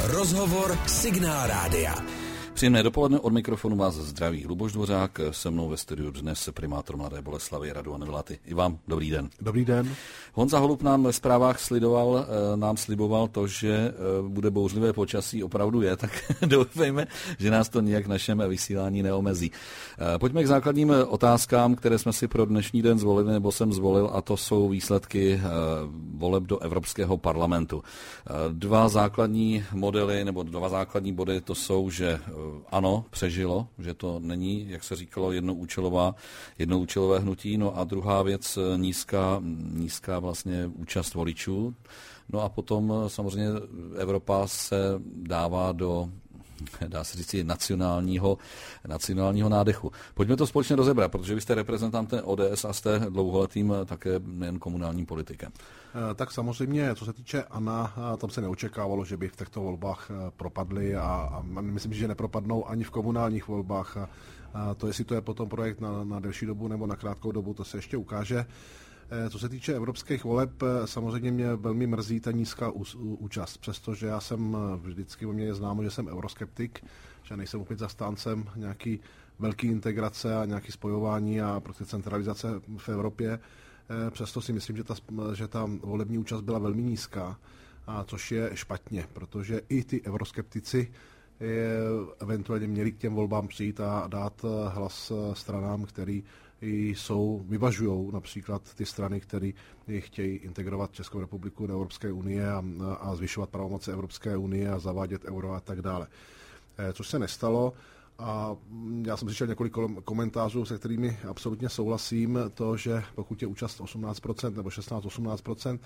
Rozhovor Signál Rádia. Příjemné dopoledne, od mikrofonu vás zdraví Luboš Dvořák, se mnou ve studiu dnes primátor Mladé Boleslavi Radovan Vlaty. I vám dobrý den. Dobrý den. Honza Holub nám ve zprávách sliboval to, že bude bouřlivé počasí, opravdu je, tak doufejme, že nás to nijak v našem vysílání neomezí. Pojďme k základním otázkám, které jsme si pro dnešní den zvolili, nebo jsem zvolil, a to jsou výsledky voleb do Evropského parlamentu. Dva základní modely, nebo dva základní body to jsou, že ano, přežilo, že to není, jak se říkalo, jednoúčelové hnutí, no a druhá věc, nízká vlastně účast voličů. No a potom samozřejmě Evropa se dává do, dá se říct, nacionálního nádechu. Pojďme to společně rozebrat, protože vy jste reprezentantem ODS a jste dlouholetým také nejen komunálním politikem. Tak samozřejmě, co se týče ANO, tam se neočekávalo, že by v těchto volbách propadly a myslím, že nepropadnou ani v komunálních volbách. A to, jestli to je potom projekt na delší dobu nebo na krátkou dobu, to se ještě ukáže. Co se týče evropských voleb, samozřejmě mě velmi mrzí ta nízká účast, přestože já jsem vždycky o mě známo, že jsem euroskeptik, že nejsem úplně zastáncem nějaký velký integrace a nějaký spojování a prostě centralizace v Evropě. Přesto si myslím, že ta volební účast byla velmi nízká, což je špatně, protože i ty euroskeptici eventuálně měli k těm volbám přijít a dát hlas stranám, který vyvažují například ty strany, které chtějí integrovat Českou republiku do Evropské unie a zvyšovat pravomoci Evropské unie a zavádět euro a tak dále. Což se nestalo. A já jsem slyšel několik komentářů, se kterými absolutně souhlasím, to, že pokud je účast 18% nebo 16-18%,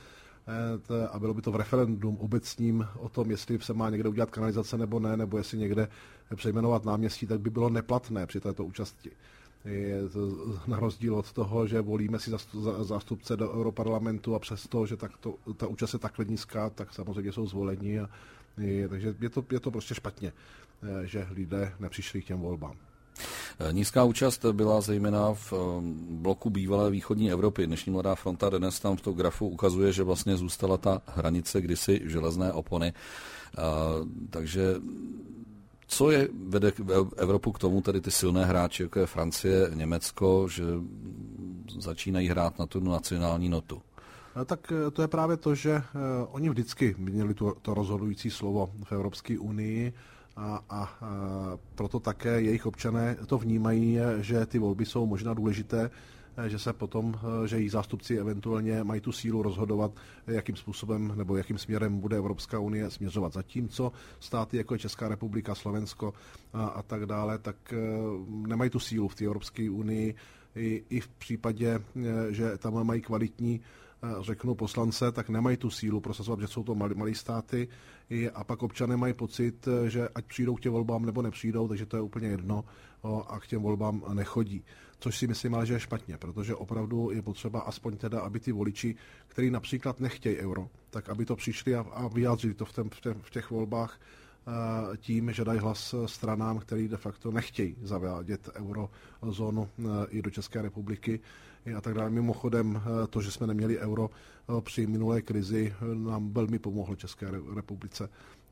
a bylo by to v referendum obecním o tom, jestli se má někde udělat kanalizace nebo ne, nebo jestli někde přejmenovat náměstí, tak by bylo neplatné při této účasti. Je to na rozdíl od toho, že volíme si zástupce do Europarlamentu a přesto, že ta účast je takhle nízká, tak samozřejmě jsou zvoleni. Takže je to prostě špatně, že lidé nepřišli k těm volbám. Nízká účast byla zejména v bloku bývalé východní Evropy. Dnešní Mladá fronta dnes tam v tom grafu ukazuje, že vlastně zůstala ta hranice kdysi železné opony. Takže co vede Evropu k tomu, tedy ty silné hráči, jako je Francie, Německo, že začínají hrát na tu nacionální notu? Tak to je právě to, že oni vždycky měli to rozhodující slovo v Evropské unii a proto také jejich občané to vnímají, že ty volby jsou možná důležité, že jejich zástupci eventuálně mají tu sílu rozhodovat, jakým způsobem nebo jakým směrem bude Evropská unie směřovat. Zatímco státy jako je Česká republika, Slovensko a tak dále, tak nemají tu sílu v té Evropské unii i v případě, že tam mají kvalitní poslance, tak nemají tu sílu prosazovat, že jsou to malé státy a pak občané mají pocit, že ať přijdou k těm volbám nebo nepřijdou, takže to je úplně jedno a k těm volbám nechodí. Což si myslím, ale že je špatně, protože opravdu je potřeba aspoň teda, aby ty voliči, kteří například nechtějí euro, tak aby to přišli a vyjádřili to v těch volbách tím, že dají hlas stranám, který de facto nechtějí zavádět eurozónu i do České republiky a tak dále. Mimochodem to, že jsme neměli euro při minulé krizi, nám velmi pomohlo České republice,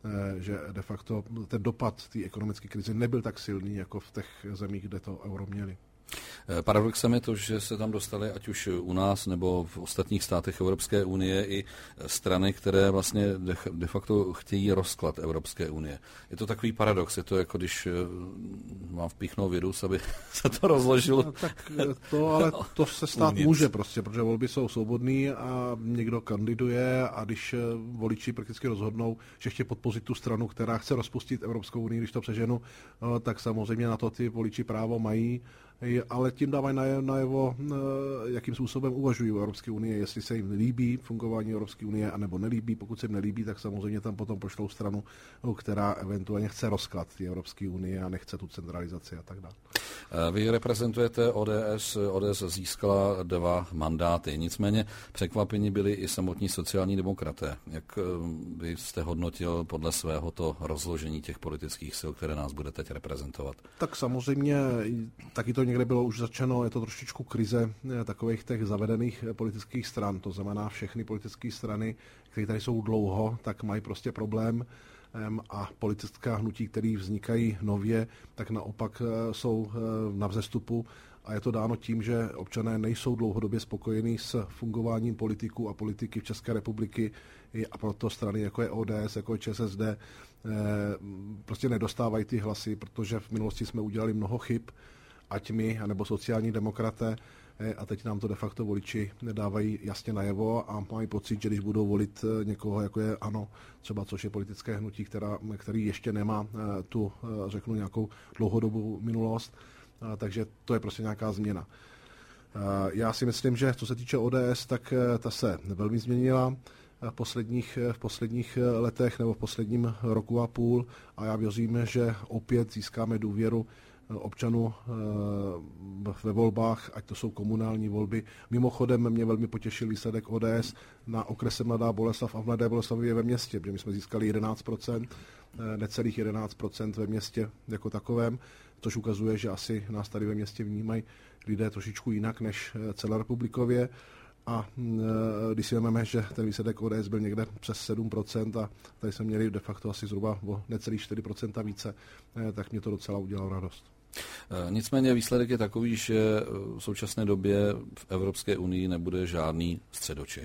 že de facto ten dopad té ekonomické krize nebyl tak silný, jako v těch zemích, kde to euro měli. Paradoxem je to, že se tam dostaly ať už u nás nebo v ostatních státech Evropské unie i strany, které vlastně de facto chtějí rozklad Evropské unie. Je to takový paradox, je to jako když vám vpíchnou virus, aby se to rozložilo. No, tak ale to se stát může prostě, protože volby jsou svobodný a někdo kandiduje a když voliči prakticky rozhodnou, že chtějí podpořit tu stranu, která chce rozpustit Evropskou unii, když to přeženu, tak samozřejmě na to ty voliči právo mají, ale tím dávají najevo, jakým způsobem uvažují o Evropské unii, jestli se jim líbí fungování Evropské unie, anebo nelíbí. Pokud se jim nelíbí, tak samozřejmě tam potom pošlou stranu, která eventuálně chce rozklad té Evropské unie a nechce tu centralizaci a tak dále. Vy reprezentujete ODS. ODS získala 2 mandáty. Nicméně překvapení byli i samotní sociální demokraté. Jak vy jste hodnotil podle svého to rozložení těch politických sil, které nás bude teď reprezentovat? Tak samozřejmě taky to někde bylo už začeno, je to trošičku krize takových těch zavedených politických stran. To znamená, všechny politické strany, které tady jsou dlouho, tak mají prostě problém a politická hnutí, které vznikají nově, tak naopak jsou na vzestupu. A je to dáno tím, že občané nejsou dlouhodobě spokojení s fungováním politiků a politiky v České republiky a proto strany jako je ODS, jako je ČSSD, prostě nedostávají ty hlasy, protože v minulosti jsme udělali mnoho chyb, ať my, anebo sociální demokraté, a teď nám to de facto voliči nedávají jasně najevo a mají pocit, že když budou volit někoho, jako je ANO, třeba což je politické hnutí, který ještě nemá tu, řeknu, nějakou dlouhodobou minulost, takže to je prostě nějaká změna. Já si myslím, že co se týče ODS, tak ta se velmi změnila v posledních letech nebo v posledním roku a půl a já věřím, že opět získáme důvěru občanů ve volbách, ať to jsou komunální volby. Mimochodem mě velmi potěšil výsledek ODS na okrese Mladá Boleslav a v Mladé Boleslavi ve městě, protože my jsme získali 11%, necelých 11% ve městě jako takovém, což ukazuje, že asi nás tady ve městě vnímají lidé trošičku jinak než celorepublikově. A když si vezmeme, že ten výsledek ODS byl někde přes 7% a tady jsme měli de facto asi zhruba o necelých 4% více, tak mě to docela udělalo radost. Nicméně výsledek je takový, že v současné době v Evropské unii nebude žádný středočech.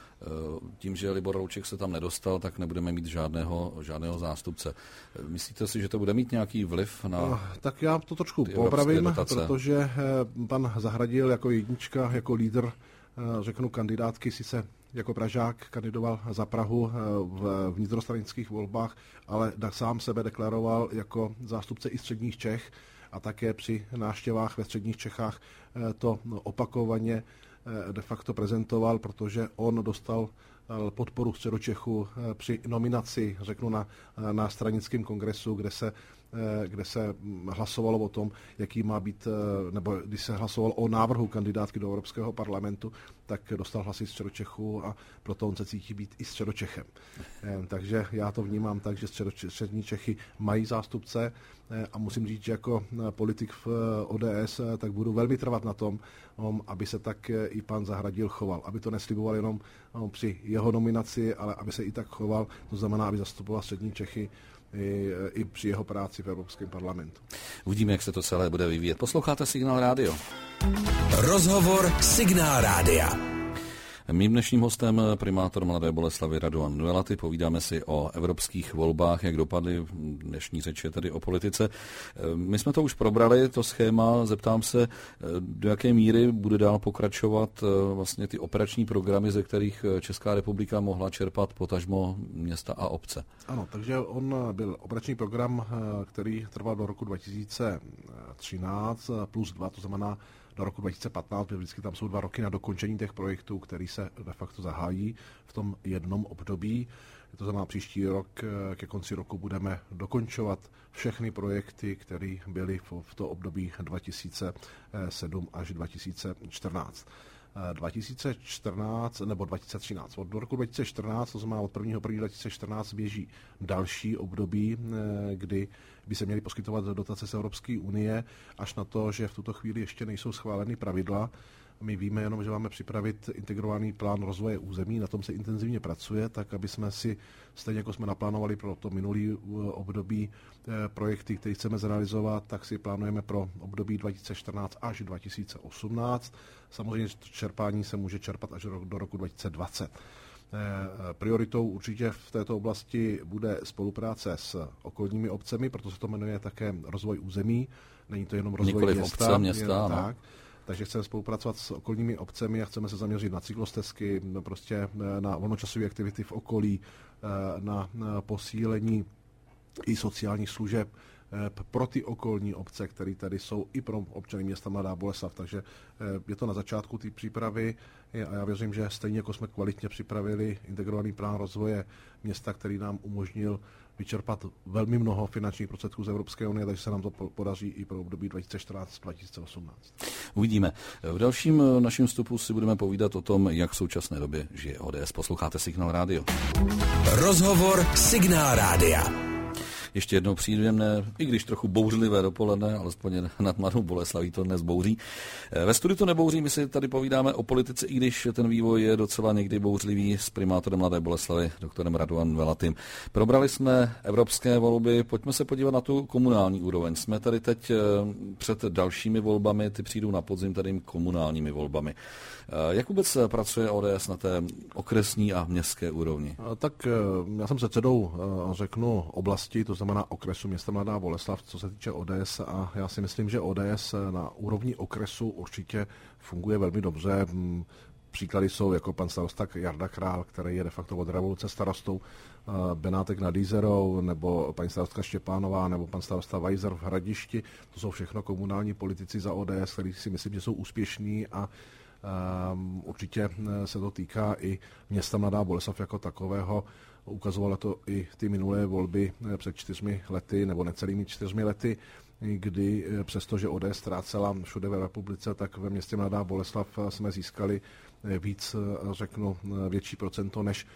Tím, že Libor Rouček se tam nedostal, tak nebudeme mít žádného zástupce. Myslíte si, že to bude mít nějaký vliv na... Tak já to trošku popravím, protože pan Zahradil jako jednička, jako lídr, řeknu kandidátky, sice jako Pražák kandidoval za Prahu v vnitrostranických volbách, ale sám sebe deklaroval jako zástupce i středních Čech a také při návštěvách ve středních Čechách to opakovaně de facto prezentoval, protože on dostal podporu Středočechu při nominaci, řeknu, na stranickém kongresu, kde se hlasovalo o tom, jaký má být, nebo když se hlasovalo o návrhu kandidátky do Evropského parlamentu, tak dostal hlasy Středočechu a proto on se cítí být i Středočechem. Takže já to vnímám tak, že střední Čechy mají zástupce a musím říct, že jako politik v ODS tak budu velmi trvat na tom, aby se tak i pan Zahradil choval. Aby to nesliboval jenom při jeho nominaci, ale aby se i tak choval, to znamená, aby zastupoval střední Čechy i při jeho práci v Evropském parlamentu. Uvidíme, jak se to celé bude vyvíjet. Posloucháte Signál rádio. Rozhovor Signál rádia. Mým dnešním hostem primátor Mladé Boleslavi Radovan Nuelaty. Povídáme si o evropských volbách, jak dopadly. Dnešní řeč je tedy o politice. My jsme to už probrali, to schéma. Zeptám se, do jaké míry bude dál pokračovat vlastně ty operační programy, ze kterých Česká republika mohla čerpat potažmo města a obce. Ano, takže on byl operační program, který trval do roku 2013 plus 2, to znamená do roku 2015, protože vždycky tam jsou 2 roky na dokončení těch projektů, který se de facto zahájí v tom jednom období. To znamená, příští rok, ke konci roku budeme dokončovat všechny projekty, které byly v to období 2007 až 2014. 2014 nebo 2013. Od roku 2014, to znamená od 1.1.2014 běží další období, kdy by se měly poskytovat dotace z Evropské unie, až na to, že v tuto chvíli ještě nejsou schváleny pravidla. My víme jenom, že máme připravit integrovaný plán rozvoje území, na tom se intenzivně pracuje, tak aby jsme si, stejně jako jsme naplánovali pro to minulý období projekty, které chceme zrealizovat, tak si plánujeme pro období 2014 až 2018. Samozřejmě čerpání se může čerpat až do roku 2020. Prioritou určitě v této oblasti bude spolupráce s okolními obcemi, proto se to jmenuje také rozvoj území. Není to jenom rozvoj města, tak. Takže chceme spolupracovat s okolními obcemi a chceme se zaměřit na cyklostezky, prostě na volnočasové aktivity v okolí, na posílení i sociálních služeb pro ty okolní obce, které tady jsou, i pro občany města Mladá Boleslav. Takže je to na začátku té přípravy a já věřím, že stejně jako jsme kvalitně připravili integrovaný plán rozvoje města, který nám umožnil vyčerpat velmi mnoho finančních prostředků z Evropské unie, takže se nám to podaří i pro období 2014-2018. Uvidíme. V dalším našem vstupu si budeme povídat o tom, jak v současné době žije ODS. Posloucháte Signál rádio. Rozhovor Signál rádia. Ještě jednou příjemné, i když trochu bouřlivé dopoledne, alespoň nad Mladou Boleslaví to dnes bouří. Ve studiu to nebouří, my si tady povídáme o politice, i když ten vývoj je docela někdy bouřlivý, s primátorem Mladé Boleslavy, doktorem Radovanem Velatým. Probrali jsme evropské volby, pojďme se podívat na tu komunální úroveň. Jsme tady teď před dalšími volbami, ty přijdou na podzim, tady komunálními volbami. Jak vůbec pracuje ODS na té okresní a městské úrovni? Tak já jsem předsedou, řeknu, oblasti, to znamená okresu města Mladá Boleslav, co se týče ODS, a já si myslím, že ODS na úrovni okresu určitě funguje velmi dobře. Příklady jsou jako pan starosta Jarda Král, který je de facto od revoluce starostou, Benátek nad Jízerou, nebo paní starostka Štěpánová, nebo pan starosta Vajzer v Hradišti. To jsou všechno komunální politici za ODS, kteří si myslím, že jsou úspěšní, a určitě se to týká i města Mladá Boleslav jako takového. Ukazovalo to i ty minulé volby před 4 lety, nebo necelými 4 lety, kdy přestože ODS ztrácela všude ve republice, tak ve městě Mladá Boleslav jsme získali víc, řeknu, větší procento než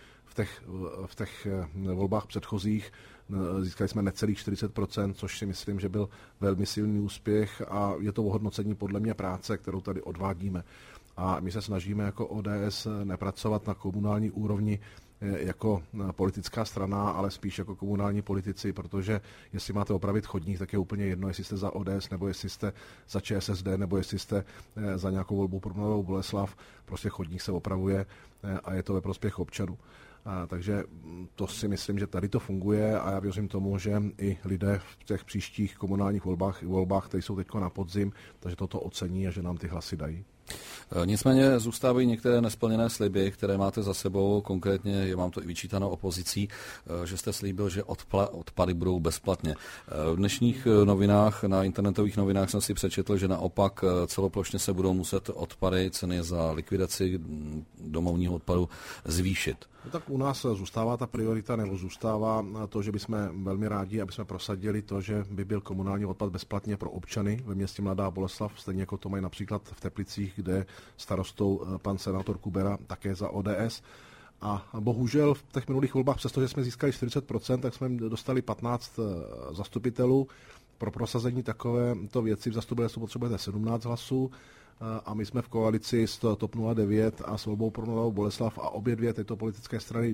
v těch volbách předchozích. Získali jsme necelých 40%, což si myslím, že byl velmi silný úspěch, a je to ohodnocení podle mě práce, kterou tady odvádíme. A my se snažíme jako ODS nepracovat na komunální úrovni jako politická strana, ale spíš jako komunální politici, protože jestli máte opravit chodník, tak je úplně jedno, jestli jste za ODS, nebo jestli jste za ČSSD, nebo jestli jste za nějakou volbu pro Mladou Boleslav. Prostě chodník se opravuje a je to ve prospěch občanů. Takže to si myslím, že tady to funguje, a já věřím tomu, že i lidé v těch příštích komunálních volbách, které jsou teď na podzim, takže toto ocení a že nám ty hlasy dají. Nicméně zůstávají některé nesplněné sliby, které máte za sebou, konkrétně je vám to i vyčítáno opozicí, že jste slíbil, že odpady budou bezplatně. V dnešních novinách, na internetových novinách jsem si přečetl, že naopak celoplošně se budou muset odpady, ceny za likvidaci domovního odpadu zvýšit. No tak u nás zůstává ta priorita, nebo zůstává to, že bychom velmi rádi, aby jsme prosadili to, že by byl komunální odpad bezplatně pro občany ve městě Mladá Boleslav, stejně jako to mají například v Teplicích, kde starostou pan senátor Kubera, také za ODS. A bohužel v těch minulých volbách, přestože jsme získali 40%, tak jsme dostali 15 zastupitelů. Pro prosazení takovéto věci v zastupitelstvu potřebujete 17 hlasů, a my jsme v koalici s TOP 09 a s volbou pro Mladou Boleslav, a obě dvě tyto politické strany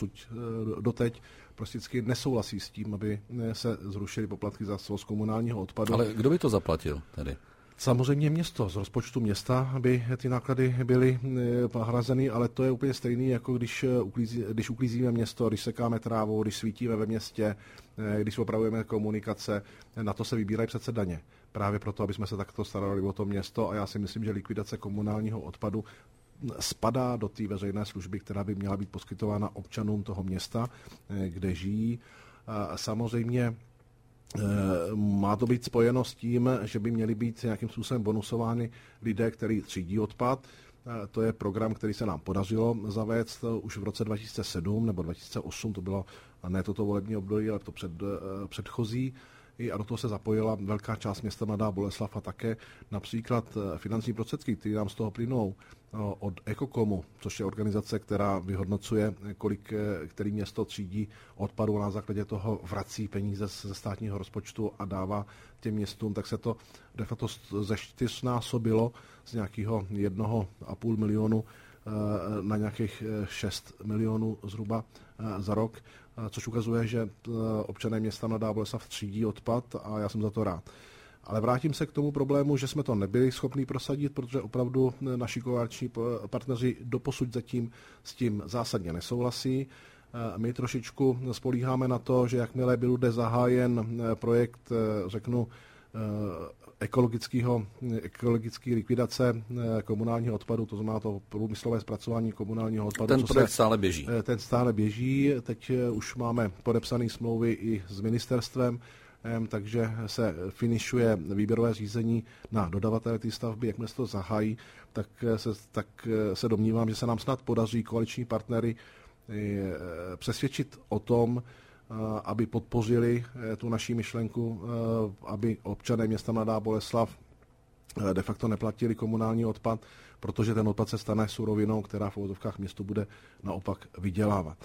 doteď prostě nesouhlasí s tím, aby se zrušily poplatky za svoz komunálního odpadu. Ale kdo by to zaplatil tedy? Samozřejmě město. Z rozpočtu města by ty náklady byly hrazeny, ale to je úplně stejný, jako když uklízíme město, když sekáme trávu, když svítíme ve městě, když opravujeme komunikace. Na to se vybírají přece daně. Právě proto, aby jsme se takto starali o to město, a já si myslím, že likvidace komunálního odpadu spadá do té veřejné služby, která by měla být poskytována občanům toho města, kde žijí. Samozřejmě má to být spojeno s tím, že by měli být nějakým způsobem bonusováni lidé, kteří třídí odpad. To je program, který se nám podařilo zavést už v roce 2007 nebo 2008, to bylo ne toto volební období, ale to předchozí. A do toho se zapojila velká část města Mladá Boleslav a také například finanční prostředky, které nám z toho plynou od Ekokomu, což je organizace, která vyhodnocuje, který město třídí odpadu, a na základě toho vrací peníze ze státního rozpočtu a dává těm městům, tak se to de facto ze 4násobilo z nějakého 1,5 milionu na nějakých 6 milionů zhruba za rok, což ukazuje, že občané města Mladá Boleslav třídí odpad, a já jsem za to rád. Ale vrátím se k tomu problému, že jsme to nebyli schopni prosadit, protože opravdu naši koaliční partneři doposud zatím s tím zásadně nesouhlasí. My trošičku spolíháme na to, že jakmile bude zahájen projekt, řeknu, ekologické likvidace komunálního odpadu, to znamená to průmyslové zpracování komunálního odpadu. Ten projekt stále běží. Ten stále běží. Teď už máme podepsané smlouvy i s ministerstvem, takže se finišuje výběrové řízení na dodavatele té stavby. Jakmile se to zahájí, tak se domnívám, že se nám snad podaří koaliční partnery přesvědčit o tom, aby podpořili tu naši myšlenku, aby občané města Mladá Boleslav de facto neplatili komunální odpad, protože ten odpad se stane surovinou, která v uvozovkách městu bude naopak vydělávat.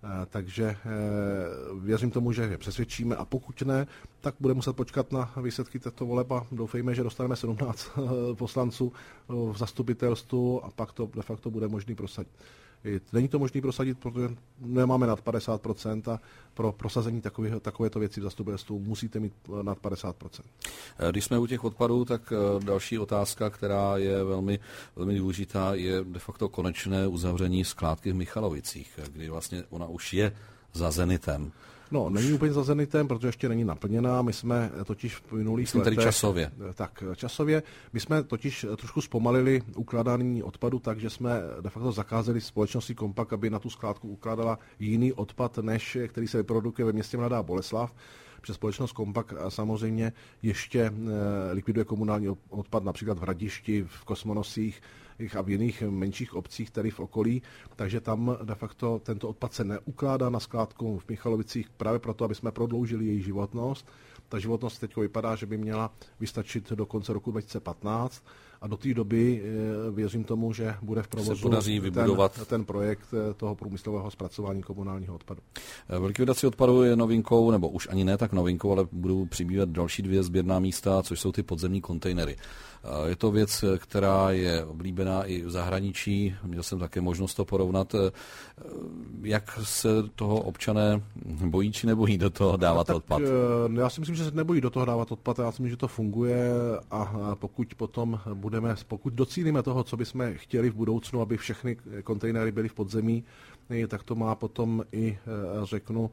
Takže věřím tomu, že je přesvědčíme a pokud ne, tak bude muset počkat na výsledky této voleb a doufejme, že dostaneme 17 poslanců v zastupitelstvu a pak to de facto bude možný prosadit. Není to možné prosadit, protože nemáme nad 50% a pro prosazení takovéto věci v zastupitelstvu musíte mít nad 50%. Když jsme u těch odpadů, tak další otázka, která je velmi, velmi důležitá, je de facto konečné uzavření skládky v Michalovicích, kdy vlastně ona už je za zenitem. No, není úplně za zenitem, protože ještě není naplněná. My jsme totiž v minulých letech... Tedy časově. Tak, časově. My jsme totiž trošku zpomalili ukládání odpadu, takže jsme de facto zakázali společnosti Kompak, aby na tu skládku ukládala jiný odpad, než který se vyprodukuje ve městě Mladá Boleslav. Protože společnost Kompak samozřejmě ještě likviduje komunální odpad například v Hradišti, v Kosmonosích a v jiných menších obcích tady v okolí, takže tam de facto tento odpad se neukládá na skládku v Michalovicích právě proto, aby jsme prodloužili její životnost. Ta životnost teď vypadá, že by měla vystačit do konce roku 2015 a do té doby věřím tomu, že bude v provozu ten projekt toho průmyslového zpracování komunálního odpadu. V likvidaci odpadu je novinkou, nebo už ani ne tak novinkou, ale budou přibývat další 2 sběrná místa, což jsou ty podzemní kontejnery. Je to věc, která je oblíbená i v zahraničí. Měl jsem také možnost to porovnat. Jak se toho občané bojí či nebojí do toho dávat odpad? Já si myslím, že se nebojí do toho dávat odpad. Já si myslím, že to funguje a pokud docílíme toho, co bychom chtěli v budoucnu, aby všechny kontejnery byly v podzemí, tak to má potom i, řeknu,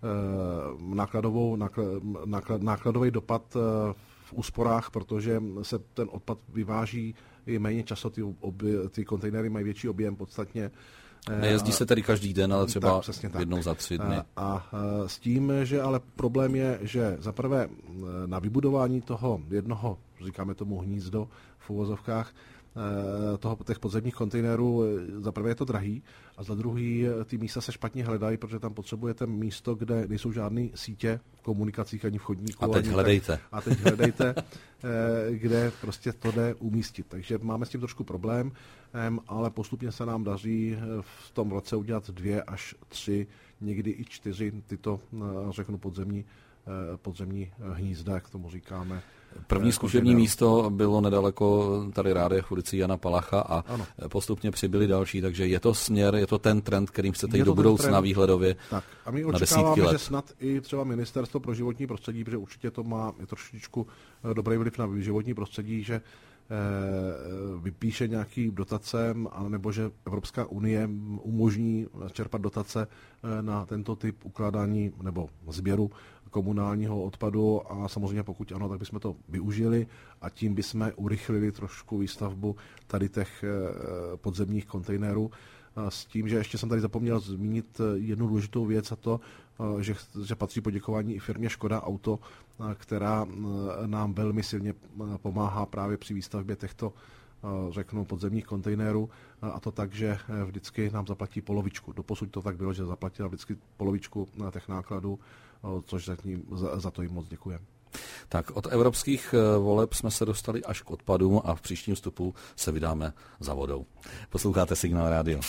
nákladový dopad v úsporách, protože se ten odpad vyváží i méně často, ty kontejnery mají větší objem podstatně. Nejezdí se tedy každý den, ale třeba jednou za 3 dny. A s tím, že ale problém je, že zaprvé na vybudování toho jednoho, říkáme tomu hnízdo v uvozovkách, těch podzemních kontejnerů, za prvé je to drahý a za druhý ty místa se špatně hledají, protože tam potřebujete místo, kde nejsou žádné sítě komunikacích ani vchodníků. A teď hledejte, kde prostě to jde umístit. Takže máme s tím trošku problém, ale postupně se nám daří v tom roce udělat 2 až 3, někdy i 4 tyto, řeknu, podzemní hnízda, jak tomu říkáme. První zkušební místo bylo nedaleko tady Rádia v ulici Jana Palacha a postupně přibyly další, takže je to směr, je to ten trend, kterým chcete jít do budoucna výhledově. Tak. A my očekáváme, že snad i třeba Ministerstvo pro životní prostředí, protože určitě to má trošičku dobrý vliv na životní prostředí, že vypíše nějaký dotace, nebo že Evropská unie umožní čerpat dotace na tento typ ukládání nebo sběru komunálního odpadu a samozřejmě pokud ano, tak bychom to využili a tím bychom urychlili trošku výstavbu tady těch podzemních kontejnerů. S tím, že ještě jsem tady zapomněl zmínit jednu důležitou věc a to, že patří poděkování i firmě Škoda Auto, která nám velmi silně pomáhá právě při výstavbě těchto, řeknu, podzemních kontejnerů a to tak, že vždycky nám zaplatí polovičku. Doposud to tak bylo, že zaplatila vždycky polovičku těch nákladů, což za to jim moc děkujeme. Tak od evropských voleb jsme se dostali až k odpadům a v příštím vstupu se vydáme za vodou. Posloucháte Signál rádio.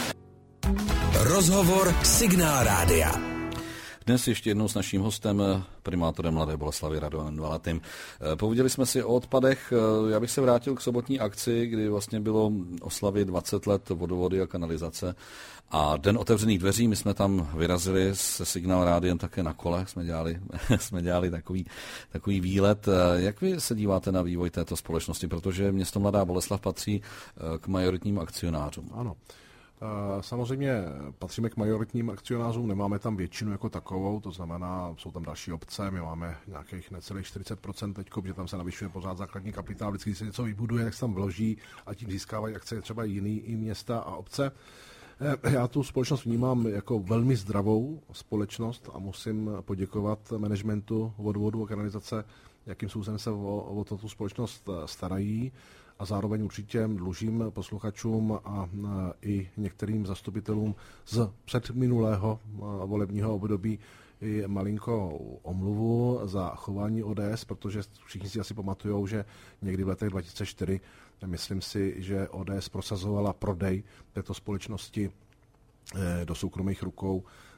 Rozhovor Signál rádia. Dnes ještě jednou s naším hostem, primátorem Mladé Boleslavi Radovanem Dvalatým. Pověděli jsme si o odpadech. Já bych se vrátil k sobotní akci, kdy vlastně bylo oslavy 20 let vodovody a kanalizace a Den otevřených dveří. My jsme tam vyrazili se Signál rádiem také na kole. Jsme dělali takový výlet. Jak vy se díváte na vývoj této společnosti? Protože město Mladá Boleslav patří k majoritním akcionářům. Ano. Samozřejmě patříme k majoritním akcionářům, nemáme tam většinu jako takovou, to znamená, jsou tam další obce, my máme nějakých necelých 40% teď, protože tam se navyšuje pořád základní kapitál, vždycky, když se něco vybuduje, tak se tam vloží a tím získávají akcie třeba jiný i města a obce. Já tu společnost vnímám jako velmi zdravou společnost a musím poděkovat managementu vodovodu a kanalizace, jakým způsobem se o tu společnost starají. A zároveň určitě dlužím posluchačům a i některým zastupitelům z předminulého volebního období i malinko omluvu za chování ODS, protože všichni si asi pamatujou, že někdy v letech 2004, myslím si, že ODS prosazovala prodej této společnosti do soukromých rukou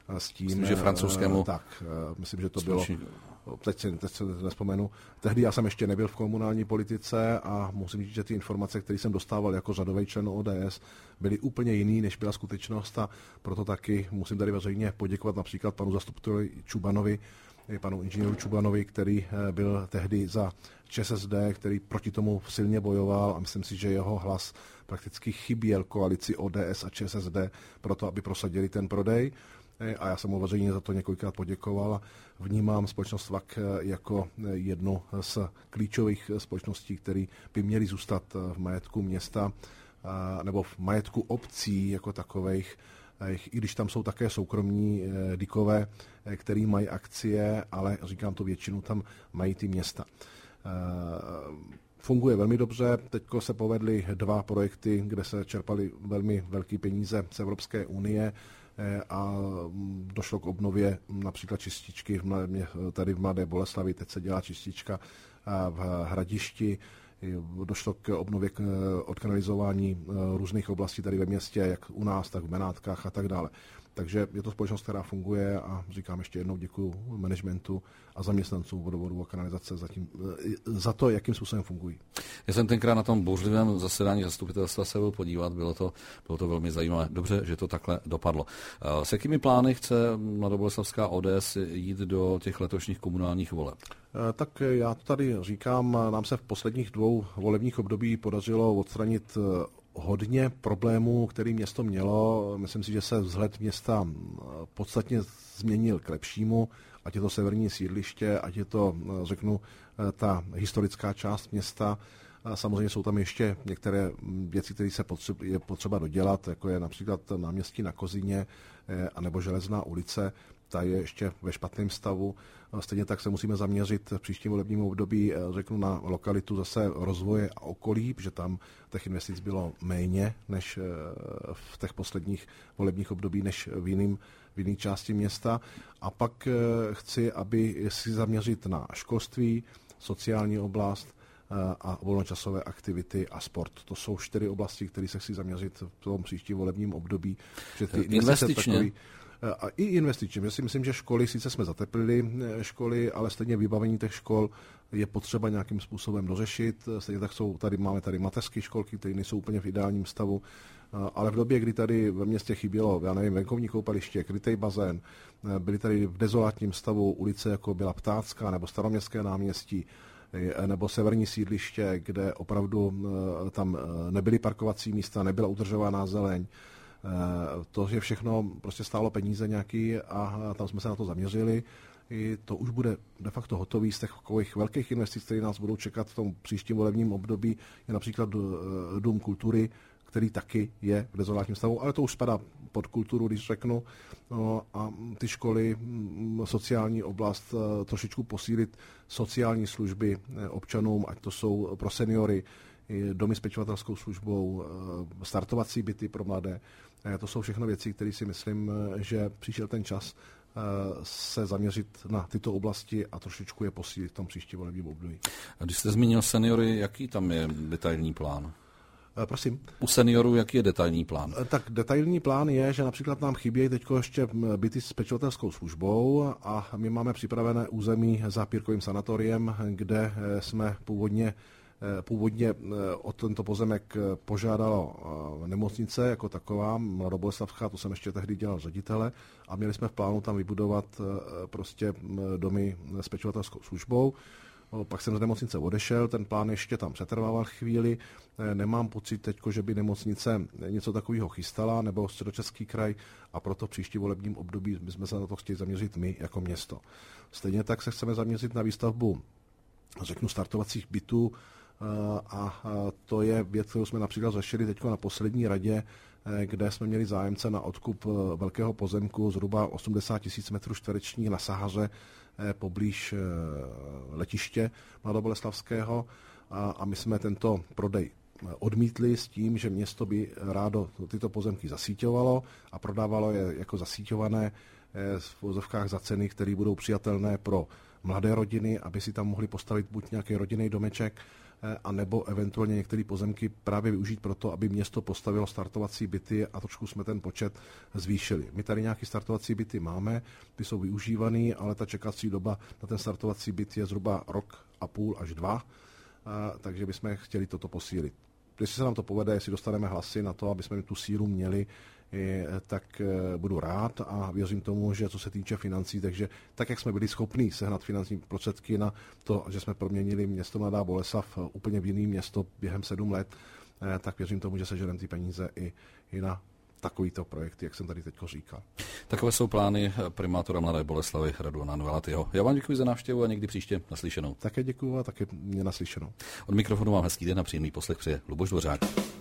s tím... Myslím, že francouzskému... Tak, myslím, že to bylo... Teď se nespomenu. Tehdy já jsem ještě nebyl v komunální politice a musím říct, že ty informace, které jsem dostával jako řadový člen ODS, byly úplně jiný, než byla skutečnost, a proto taky musím tady veřejně poděkovat například panu zastupiteli Čubanovi, panu inženýru Čubanovi, který byl tehdy za ČSSD, který proti tomu silně bojoval, a myslím si, že jeho hlas prakticky chyběl koalici ODS a ČSSD proto, aby prosadili ten prodej. A já jsem mu veřejně za to několikrát poděkoval. Vnímám společnost VAK jako jednu z klíčových společností, které by měly zůstat v majetku města nebo v majetku obcí jako takových, i když tam jsou také soukromní dikové, který mají akcie, ale říkám to, většinu tam mají ty města. Funguje velmi dobře, teď se povedly 2 projekty, kde se čerpaly velmi velké peníze z Evropské unie a došlo k obnově například čističky tady v Mladé Boleslavi, teď se dělá čistička v Hradišti, došlo k obnově odkanalizování různých oblastí tady ve městě, jak u nás, tak v Benátkách a tak dále. Takže je to společnost, která funguje, a říkám ještě jednou děkuji managementu a zaměstnancům vodovodu a kanalizace za to, jakým způsobem fungují. Já jsem tenkrát na tom bouřlivém zasedání zastupitelstva se byl podívat, bylo to velmi zajímavé. Dobře, že to takhle dopadlo. S jakými plány chce mladoboleslavská ODS jít do těch letošních komunálních voleb? Tak já to tady říkám, nám se v posledních 2 volebních období podařilo odstranit hodně problémů, který město mělo. Myslím si, že se vzhled města podstatně změnil k lepšímu, ať je to severní sídliště, ať je to, řeknu, ta historická část města. Samozřejmě jsou tam ještě některé věci, které je potřeba dodělat, jako je například náměstí na Kozině anebo Železná ulice. Ta je ještě ve špatném stavu. Stejně tak se musíme zaměřit v příštím volebním období, řeknu, na lokalitu zase rozvoje a okolí, protože tam těch investic bylo méně než v těch posledních volebních období, než v jiné části města. A pak chci, aby si zaměřit na školství, sociální oblast a volnočasové aktivity a sport. To jsou 4 oblasti, které se chci zaměřit v tom příštím volebním období. Investičně? A i investičně. Já si myslím, že školy, sice jsme zateplili školy, ale stejně vybavení těch škol je potřeba nějakým způsobem dořešit. Stejně tak máme tady mateřské školky, které nejsou úplně v ideálním stavu, ale v době, kdy tady ve městě chybělo, já nevím, venkovní koupaliště, krytej bazén, byly tady v dezolátním stavu ulice, jako byla Ptácká nebo Staroměstské náměstí, nebo severní sídliště, kde opravdu tam nebyly parkovací místa, nebyla udržovaná zeleň. To je všechno prostě stálo peníze nějaký a tam jsme se na to zaměřili. I to už bude de facto hotový z těch takových velkých investic, které nás budou čekat v tom příštím volebním období. Je například Dům kultury, který taky je v dezolátním stavu, ale to už spadá pod kulturu, když řeknu. A ty školy, sociální oblast, trošičku posílit sociální služby občanům, ať to jsou pro seniory, domy s pečovatelskou službou, startovací byty pro mladé. To jsou všechno věci, které si myslím, že přišel ten čas se zaměřit na tyto oblasti a trošičku je posílit v tom příštím volebním období. A když jste zmínil seniory, jaký tam je detailní plán? Prosím. U seniorů jaký je detailní plán? Tak detailní plán je, že například nám chybějí teď ještě byty s pečovatelskou službou a my máme připravené území za Pírkovým sanatoriem, kde jsme původně o tento pozemek požádalo nemocnice jako taková, Mladoboleslavská, to jsem ještě tehdy dělal ředitele, a měli jsme v plánu tam vybudovat prostě domy s pečovatelskou službou. Pak jsem z nemocnice odešel, ten plán ještě tam přetrvával chvíli. Nemám pocit teď, že by nemocnice něco takového chystala, nebo Středočeský kraj, a proto v příští volebním období jsme se na to chtěli zaměřit my jako město. Stejně tak se chceme zaměřit na výstavbu, řeknu, startovacích bytů, a to je věc, kterou jsme například řešili teď na poslední radě, kde jsme měli zájemce na odkup velkého pozemku zhruba 80 000 metrů čtverečních na Sahaře poblíž letiště Mladoboleslavského, a my jsme tento prodej odmítli s tím, že město by rádo tyto pozemky zasíťovalo a prodávalo je jako zasíťované v vozovkách za ceny, které budou přijatelné pro mladé rodiny, aby si tam mohli postavit buď nějaký rodinný domeček, a nebo eventuálně některé pozemky právě využít pro to, aby město postavilo startovací byty a trošku jsme ten počet zvýšili. My tady nějaké startovací byty máme, ty jsou využívaný, ale ta čekací doba na ten startovací byt je zhruba 1,5 až 2, takže bychom chtěli toto posílit. Jestli se nám to povede, jestli dostaneme hlasy na to, aby jsme tu sílu měli, tak budu rád a věřím tomu, že co se týče financí, takže tak, jak jsme byli schopni sehnat finanční prostředky na to, že jsme proměnili město Mladá Boleslav úplně v jiné město během 7 let, tak věřím tomu, že seženeme ty peníze i na takovýto projekty, jak jsem tady teď říkal. Takové jsou plány primátora Mladé Boleslavy Radovana Nvelatyho. Já vám děkuji za návštěvu a někdy příště naslyšenou. Také děkuji a také mě naslyšenou. Od mikrofonu vám hezký den a příjemný poslech přeje Luboš Dvořák.